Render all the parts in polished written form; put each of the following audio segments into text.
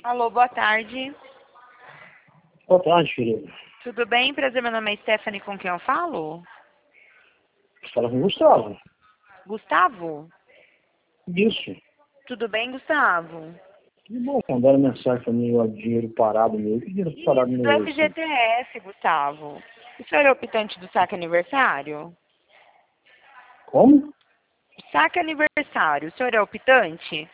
Alô, boa tarde. Boa tarde, querido. Tudo bem? Prazer, meu nome é Stephanie, com quem eu falo? Você fala com o Gustavo. Gustavo? Isso. Tudo bem, Gustavo? Que bom, mandaram mensagem pra mim, ó, dinheiro parado meu. Que dinheiro parado Isso, do meu é esse? FGTS, Gustavo. O senhor é optante do saque aniversário? Como? Saque aniversário, o senhor é optante?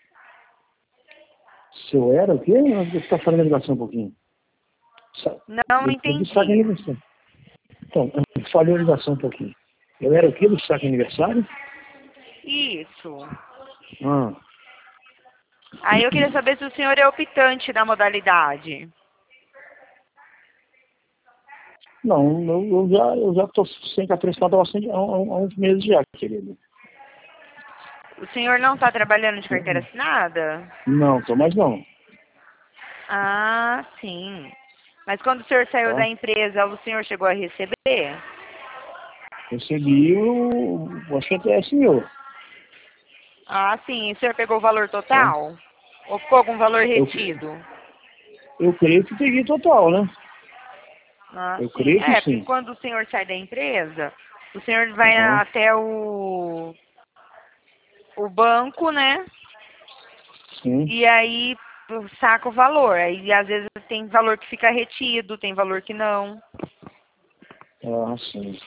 Se eu era o quê? Você está falando a ligação um pouquinho. Não Do saque entendi. aniversário. Então, falhou a ligação um pouquinho. Eu era o quê do saque aniversário? Isso. Ah, Aí eu queria saber se o senhor é optante da modalidade. não, eu já estou sem carteira assinada há uns meses já, querido. O senhor não está trabalhando de carteira assinada? Não, tô mais não. Ah, sim. Mas quando o senhor saiu da Tá? empresa, o senhor chegou a receber? Recebi acho que até esse meu. Ah, sim. O senhor pegou o valor Tá? total? Ou ficou algum valor Eu, retido? eu creio que peguei total, né? Ah, Eu sim. creio que É, porque sim. quando o senhor sai da empresa, o senhor vai Aham. até o banco, né? Sim. E aí saca o valor. Aí às vezes tem valor que fica retido, tem valor que não. Ah, sim.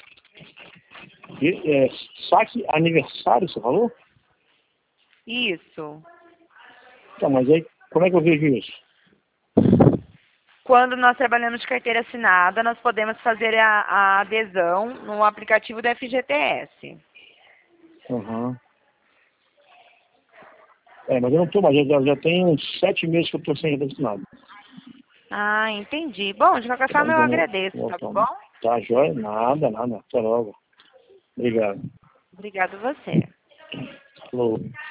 Saque aniversário, você falou? Isso. Tá, mas aí, como é que eu vejo isso? Quando nós trabalhamos de carteira assinada, nós podemos fazer a adesão no aplicativo do FGTS. Aham. Mas eu não tô mais, já tem uns 7 meses que eu tô sem assinado. Ah, entendi. Bom, de qualquer forma Então eu vamos agradeço, tá voltar. bom? Tá, jóia? Nada, nada. Até logo. Obrigado. Obrigada a você. Falou.